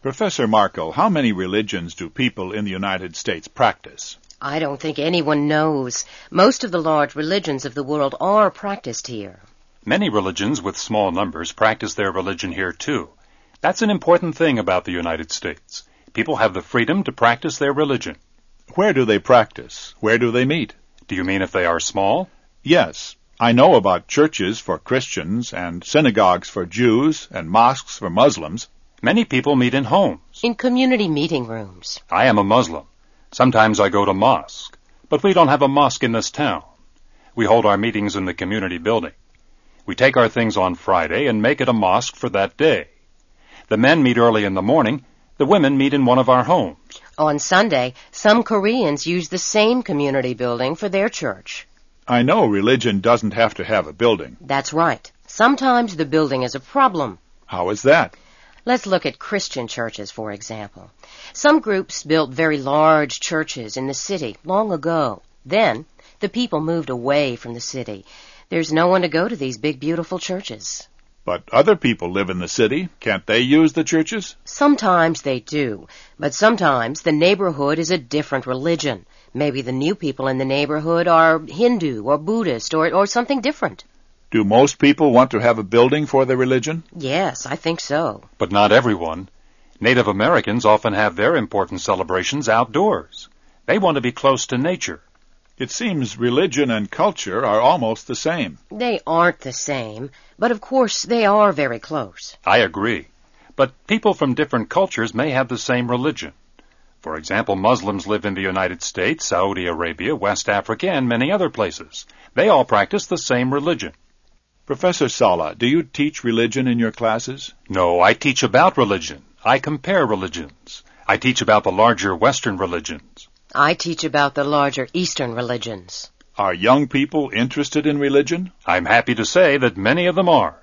Professor Marco, how many religions do people in the United States practice? I don't think anyone knows. Most of the large religions of the world are practiced here. Many religions with small numbers practice their religion here, too. That's an important thing about the United States. People have the freedom to practice their religion. Where do they practice? Where do they meet? Do you mean if they are small? Yes. I know about churches for Christians and synagogues for Jews and mosques for Muslims. Many people meet in homes. In community meeting rooms. I am a Muslim. Sometimes I go to mosque. But we don't have a mosque in this town. We hold our meetings in the community building. We take our things on Friday and make it a mosque for that day. The men meet early in the morning. The women meet in one of our homes. On Sunday, some Koreans use the same community building for their church. I know religion doesn't have to have a building. That's right. Sometimes the building is a problem. How is that? Let's look at Christian churches, for example. Some groups built very large churches in the city long ago. Then, the people moved away from the city. There's no one to go to these big, beautiful churches. But other people live in the city. Can't they use the churches? Sometimes they do, but sometimes the neighborhood is a different religion. Maybe the new people in the neighborhood are Hindu or Buddhist or something different. Do most people want to have a building for their religion? Yes, I think so. But not everyone. Native Americans often have their important celebrations outdoors. They want to be close to nature. It seems religion and culture are almost the same. They aren't the same, but of course they are very close. I agree. But people from different cultures may have the same religion. For example, Muslims live in the United States, Saudi Arabia, West Africa, and many other places. They all practice the same religion. Professor Sala, do you teach religion in your classes? No, I teach about religion. I compare religions. I teach about the larger Western religions. I teach about the larger Eastern religions. Are young people interested in religion? I'm happy to say that many of them are.